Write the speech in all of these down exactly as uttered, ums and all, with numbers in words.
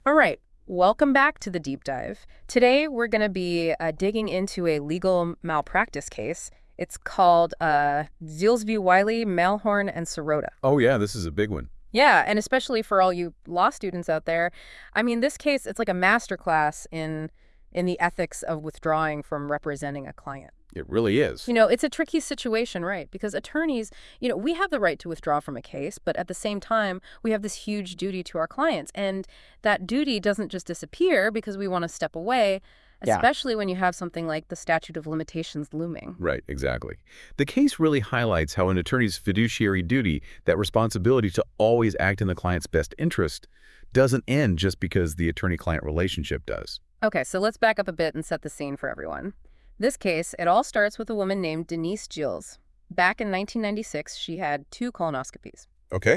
All right, welcome back to the deep dive. Today, we're going to be uh, digging into a legal malpractice case. It's called uh, Ziels v. Wiley, Malhorn, and Sirota. Oh, yeah, this is a big one. Yeah, and especially for all you law students out there, I mean, this case, it's like a masterclass in in the ethics of withdrawing from representing a client. It really is. You know, it's a tricky situation, right? Because attorneys, you know, we have the right to withdraw from a case, but at the same time, we have this huge duty to our clients. And that duty doesn't just disappear because we want to step away, Yeah. especially when you have something like the statute of limitations looming. Right, exactly. The case really highlights how an attorney's fiduciary duty, that responsibility to always act in the client's best interest, doesn't end just because the attorney-client relationship does. Okay, so let's back up a bit and set the scene for everyone. This case, it all starts with a woman named Denise Gilles. Back in nineteen ninety-six, she had two colonoscopies. Okay.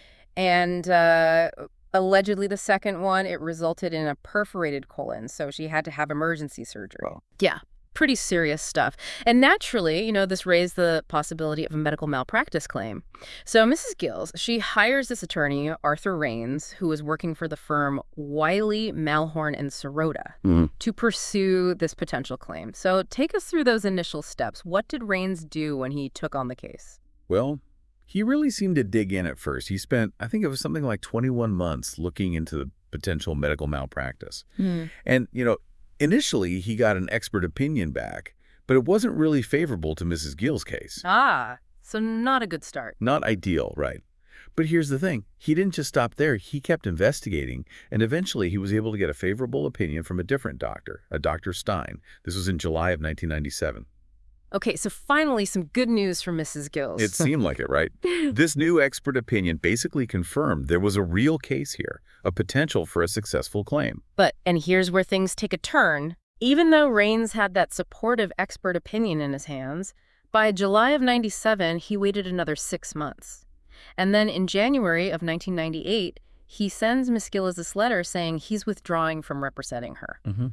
And uh, allegedly the second one, it resulted in a perforated colon, so she had to have emergency surgery. Wow. Yeah, pretty serious stuff. And naturally, you know, this raised the possibility of a medical malpractice claim. So Missus Gilles, she hires this attorney, Arthur Raines, who was working for the firm Wiley, Malhorn, and Sirota, Mhm. to pursue this potential claim. So take us through those initial steps. What did Raines do when he took on the case? Well, he really seemed to dig in at first. He spent, I think it was something like twenty-one months looking into the potential medical malpractice. Hmm. And, you know, initially he got an expert opinion back, but it wasn't really favorable to Missus Gill's case. Ah, so not a good start. Not ideal, right? But here's the thing. He didn't just stop there. He kept investigating, and eventually he was able to get a favorable opinion from a different doctor, a Doctor Stein. This was in July of nineteen ninety-seven. Okay, so finally some good news from Missus Gilles. It seemed like it, right? This new expert opinion basically confirmed there was a real case here, a potential for a successful claim. But, and here's where things take a turn. Even though Raines had that supportive expert opinion in his hands, by July of ninety-seven, he waited another six months. And then in January of nineteen ninety-eight, he sends Miss Gilles this letter saying he's withdrawing from representing her. Mm-hmm.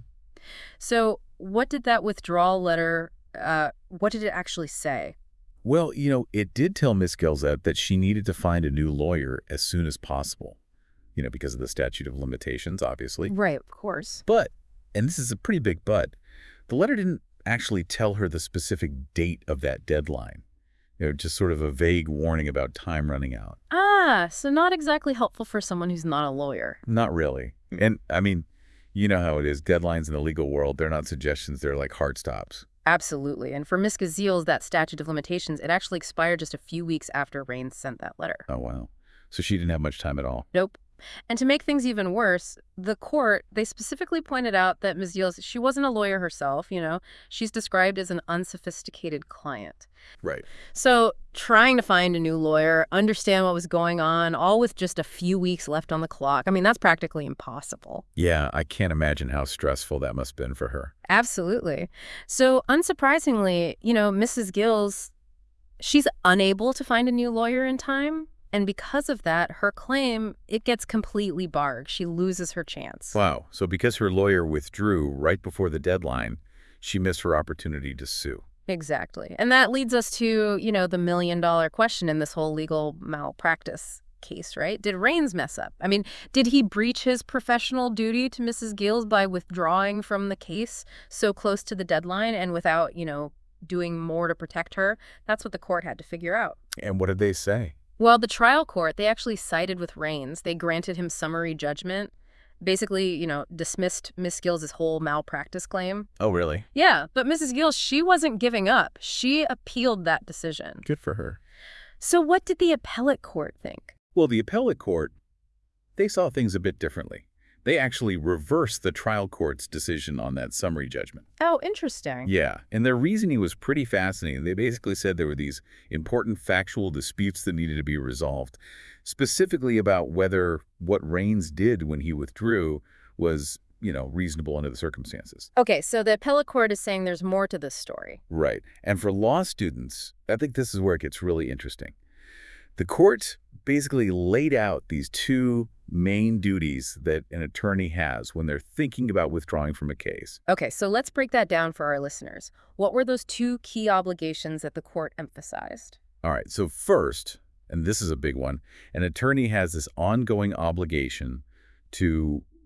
So what did that withdrawal letter, uh, what did it actually say? Well, you know, it did tell Miss Gelzette that she needed to find a new lawyer as soon as possible, you know, because of the statute of limitations, obviously. Right, of course. But, and this is a pretty big but, the letter didn't actually tell her the specific date of that deadline. You know, just sort of a vague warning about time running out. Ah, so not exactly helpful for someone who's not a lawyer. Not really. And, I mean, you know how it is. Deadlines in the legal world, they're not suggestions. They're like hard stops. Absolutely. And for Miss Gilles, that statute of limitations, it actually expired just a few weeks after Raines sent that letter. Oh, wow. So she didn't have much time at all. Nope. And to make things even worse, the court, they specifically pointed out that Miz Gilles, she wasn't a lawyer herself, you know. She's described as an unsophisticated client. Right. So trying to find a new lawyer, understand what was going on, all with just a few weeks left on the clock, I mean, that's practically impossible. Yeah, I can't imagine how stressful that must have been for her. Absolutely. So unsurprisingly, you know, Missus Gilles, she's unable to find a new lawyer in time. And because of that, her claim, it gets completely barred. She loses her chance. Wow. So because her lawyer withdrew right before the deadline, she missed her opportunity to sue. Exactly. And that leads us to, you know, the million dollar question in this whole legal malpractice case, right? Did Raines mess up? I mean, did he breach his professional duty to Missus Gilles by withdrawing from the case so close to the deadline and without, you know, doing more to protect her? That's what the court had to figure out. And what did they say? Well, the trial court, they actually sided with Raines. They granted him summary judgment, basically, you know, dismissed Miss Gilles' whole malpractice claim. Oh, really? Yeah, but Missus Gilles, she wasn't giving up. She appealed that decision. Good for her. So what did the appellate court think? Well, the appellate court, they saw things a bit differently. They actually reversed the trial court's decision on that summary judgment. Oh, interesting. Yeah, and their reasoning was pretty fascinating. They basically said there were these important factual disputes that needed to be resolved, specifically about whether what Raines did when he withdrew was, you know, reasonable under the circumstances. Okay, so the appellate court is saying there's more to this story. Right. And for law students, I think this is where it gets really interesting. The court basically laid out these two main duties that an attorney has when they're thinking about withdrawing from a case. Okay, so let's break that down for our listeners. What were those two key obligations that the court emphasized? All right, so first, and this is a big one, an attorney has this ongoing obligation to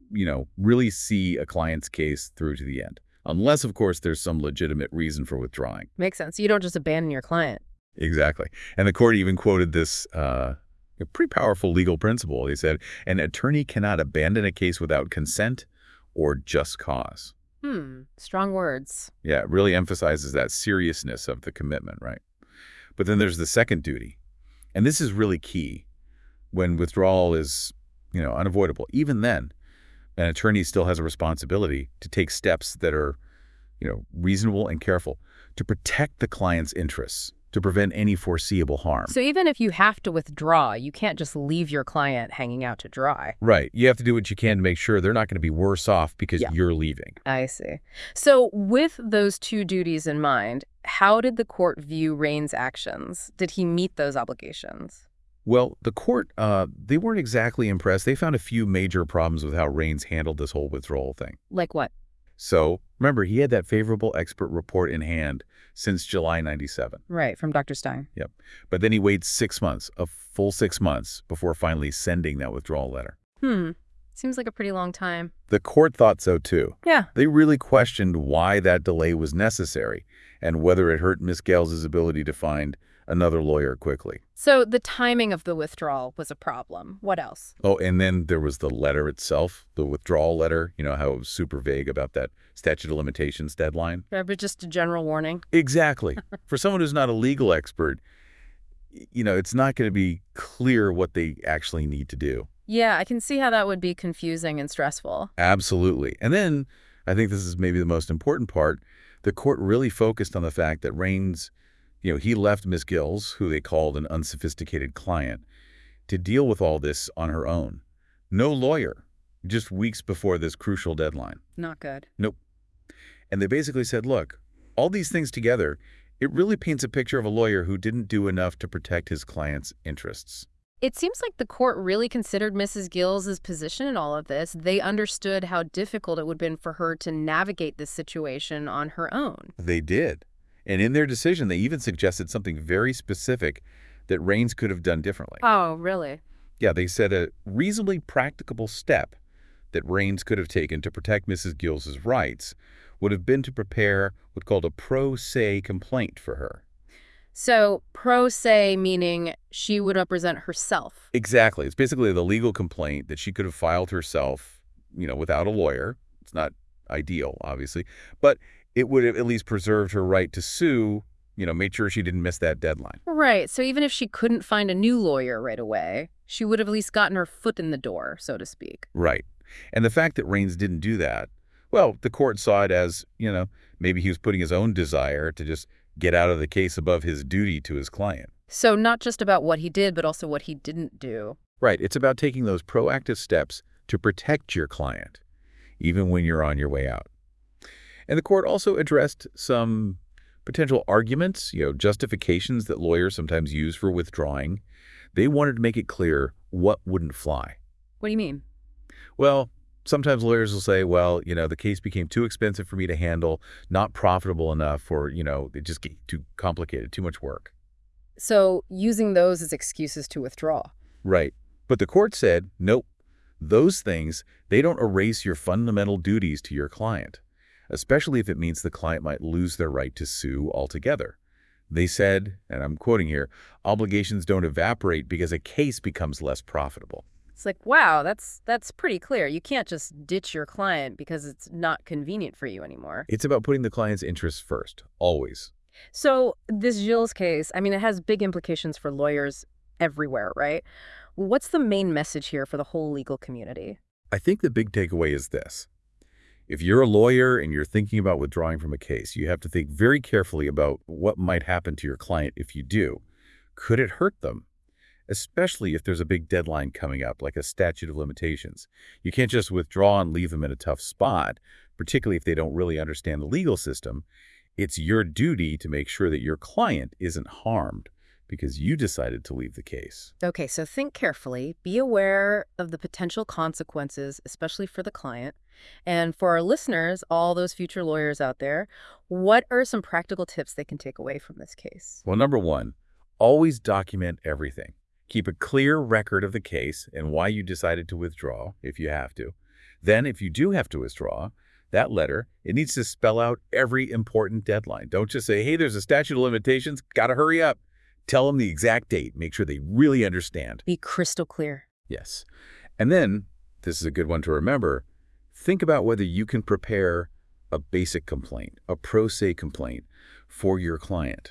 you know, really see a client's case through to the end. Unless, of course, there's some legitimate reason for withdrawing. Makes sense. You don't just abandon your client. Exactly. And the court even quoted this uh, a pretty powerful legal principle. They said, an attorney cannot abandon a case without consent or just cause. Hmm. Strong words. Yeah, it really emphasizes that seriousness of the commitment, right? But then there's the second duty. And this is really key when withdrawal is, you know, unavoidable. Even then, an attorney still has a responsibility to take steps that are, you know, reasonable and careful to protect the client's interests, to prevent any foreseeable harm. So even if you have to withdraw, you can't just leave your client hanging out to dry. Right. You have to do what you can to make sure they're not going to be worse off because Yeah. you're leaving. I see. So with those two duties in mind, how did the court view Rain's actions? Did he meet those obligations? Well, the court, uh, they weren't exactly impressed. They found a few major problems with how Rains handled this whole withdrawal thing. Like what? So, remember, he had that favorable expert report in hand since July ninety-seven. Right, from Doctor Stein. Yep. But then he waited six months, a full six months, before finally sending that withdrawal letter. Hmm. Seems like a pretty long time. The court thought so, too. Yeah. They really questioned why that delay was necessary and whether it hurt Miss Gales' ability to find another lawyer quickly. So the timing of the withdrawal was a problem. What else? Oh, and then there was the letter itself, the withdrawal letter, you know, how it was super vague about that statute of limitations deadline. Yeah, but just a general warning. Exactly. For someone who's not a legal expert, y- you know, it's not going to be clear what they actually need to do. Yeah, I can see how that would be confusing and stressful. Absolutely. And then, I think this is maybe the most important part, the court really focused on the fact that Rains, you know, he left Miss Gills, who they called an unsophisticated client, to deal with all this on her own. No lawyer, just weeks before this crucial deadline. Not good. Nope. And they basically said, look, all these things together, it really paints a picture of a lawyer who didn't do enough to protect his client's interests. It seems like the court really considered Missus Gills's position in all of this. They understood how difficult it would have been for her to navigate this situation on her own. They did. And in their decision, they even suggested something very specific that Rains could have done differently. Oh, really? Yeah, they said a reasonably practicable step that Rains could have taken to protect Missus Gills's rights would have been to prepare what's called a pro se complaint for her. So pro se meaning she would represent herself. Exactly. It's basically the legal complaint that she could have filed herself, you know, without a lawyer. It's not ideal, obviously, but it would have at least preserved her right to sue, you know, made sure she didn't miss that deadline. Right. So even if she couldn't find a new lawyer right away, she would have at least gotten her foot in the door, so to speak. Right. And the fact that Rains didn't do that, well, the court saw it as, you know, maybe he was putting his own desire to just get out of the case above his duty to his client. So not just about what he did, but also what he didn't do. Right. It's about taking those proactive steps to protect your client, even when you're on your way out. And the court also addressed some potential arguments, you know, justifications that lawyers sometimes use for withdrawing. They wanted to make it clear what wouldn't fly. What do you mean? Well, sometimes lawyers will say, well, you know, the case became too expensive for me to handle, not profitable enough, or, you know, it just get too complicated, too much work. So using those as excuses to withdraw. Right. But the court said, nope, those things, they don't erase your fundamental duties to your client, especially if it means the client might lose their right to sue altogether. They said, and I'm quoting here, obligations don't evaporate because a case becomes less profitable. It's like, wow, that's that's pretty clear. You can't just ditch your client because it's not convenient for you anymore. It's about putting the client's interests first, always. So this Gilles case, I mean, it has big implications for lawyers everywhere, right? What's the main message here for the whole legal community? I think the big takeaway is this. If you're a lawyer and you're thinking about withdrawing from a case, you have to think very carefully about what might happen to your client if you do. Could it hurt them? Especially if there's a big deadline coming up, like a statute of limitations. You can't just withdraw and leave them in a tough spot, particularly if they don't really understand the legal system. It's your duty to make sure that your client isn't harmed because you decided to leave the case. Okay, so think carefully. Be aware of the potential consequences, especially for the client. And for our listeners, all those future lawyers out there, what are some practical tips they can take away from this case? Well, number one, always document everything. Keep a clear record of the case and why you decided to withdraw, if you have to. Then, if you do have to withdraw, that letter, it needs to spell out every important deadline. Don't just say, hey, there's a statute of limitations, got to hurry up. Tell them the exact date. Make sure they really understand. Be crystal clear. Yes. And then, this is a good one to remember, think about whether you can prepare a basic complaint, a pro se complaint for your client.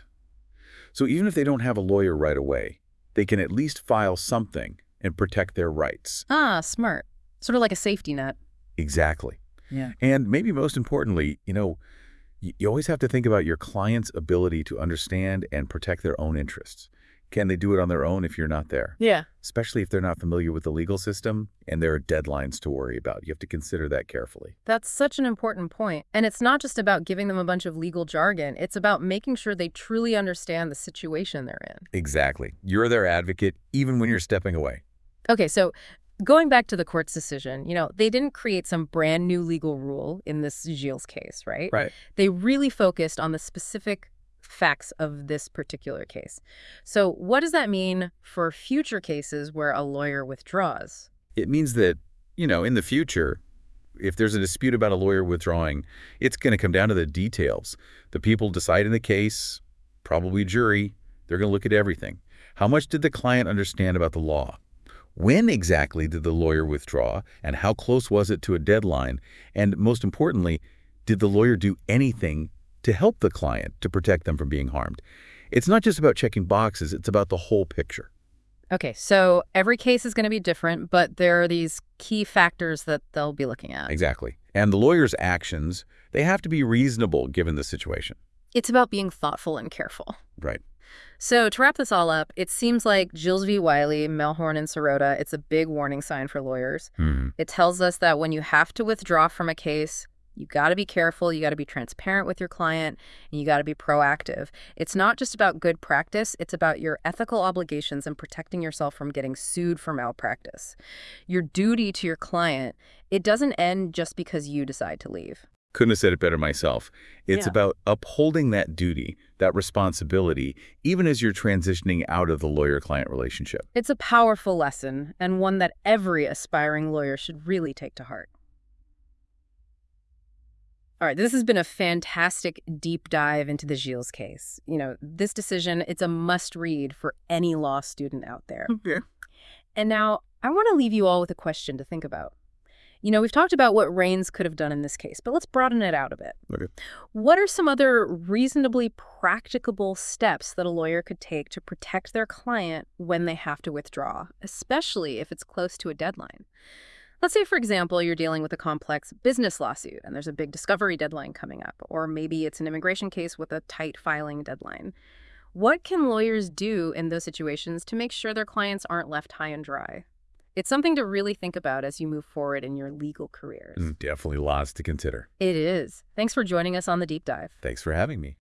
So even if they don't have a lawyer right away, they can at least file something and protect their rights. Ah, smart. Sort of like a safety net. Exactly. Yeah. And maybe most importantly, you know, you, you always have to think about your client's ability to understand and protect their own interests. Can they do it on their own if you're not there? Yeah. Especially if they're not familiar with the legal system and there are deadlines to worry about. You have to consider that carefully. That's such an important point. And it's not just about giving them a bunch of legal jargon. It's about making sure they truly understand the situation they're in. Exactly. You're their advocate even when you're stepping away. Okay, so going back to the court's decision, you know, they didn't create some brand new legal rule in this Gilles case, right? Right. They really focused on the specific facts of this particular case. So what does that mean for future cases where a lawyer withdraws? It means that, you know, in the future, if there's a dispute about a lawyer withdrawing, it's going to come down to the details. The people deciding the case, probably jury, they're going to look at everything. How much did the client understand about the law? When exactly did the lawyer withdraw, and how close was it to a deadline? And most importantly, did the lawyer do anything to help the client to protect them from being harmed? It's not just about checking boxes, it's about the whole picture. Okay, so every case is going to be different, but there are these key factors that they'll be looking at. Exactly. And the lawyer's actions, they have to be reasonable given the situation. It's about being thoughtful and careful. Right. So to wrap this all up, it seems like Gilles v. Wiley, Melhorn, and Sirota, it's a big warning sign for lawyers. Mm-hmm. It tells us that when you have to withdraw from a case, you got to be careful, you got to be transparent with your client, and you got to be proactive. It's not just about good practice, it's about your ethical obligations and protecting yourself from getting sued for malpractice. Your duty to your client, it doesn't end just because you decide to leave. Couldn't have said it better myself. It's Yeah. about upholding that duty, that responsibility, even as you're transitioning out of the lawyer-client relationship. It's a powerful lesson, and one that every aspiring lawyer should really take to heart. All right, this has been a fantastic deep dive into the Gilles case. You know, this decision, it's a must-read for any law student out there. Okay. And now, I want to leave you all with a question to think about. You know, we've talked about what Raines could have done in this case, but let's broaden it out a bit. Okay. What are some other reasonably practicable steps that a lawyer could take to protect their client when they have to withdraw, especially if it's close to a deadline? Let's say, for example, you're dealing with a complex business lawsuit and there's a big discovery deadline coming up, or maybe it's an immigration case with a tight filing deadline. What can lawyers do in those situations to make sure their clients aren't left high and dry? It's something to really think about as you move forward in your legal careers. Mm, definitely lots to consider. It is. Thanks for joining us on the Deep Dive. Thanks for having me.